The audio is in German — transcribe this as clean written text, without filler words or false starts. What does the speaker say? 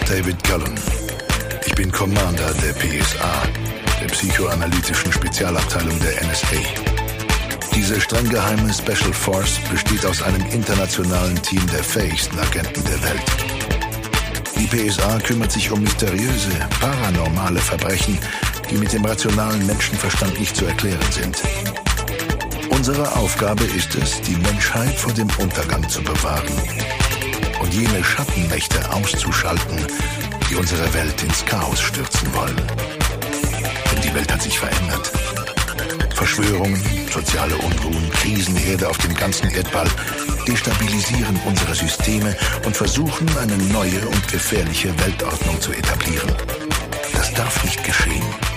David Cullen. Ich bin Commander der PSA, der psychoanalytischen Spezialabteilung der NSA. Diese streng geheime Special Force besteht aus einem internationalen Team der fähigsten Agenten der Welt. Die PSA kümmert sich um mysteriöse, paranormale Verbrechen, die mit dem rationalen Menschenverstand nicht zu erklären sind. Unsere Aufgabe ist es, die Menschheit vor dem Untergang zu bewahren und jene Schattenmächte auszuschalten, die unsere Welt ins Chaos stürzen wollen. Denn die Welt hat sich verändert. Verschwörungen, soziale Unruhen, Krisenherde auf dem ganzen Erdball destabilisieren unsere Systeme und versuchen, eine neue und gefährliche Weltordnung zu etablieren. Das darf nicht geschehen.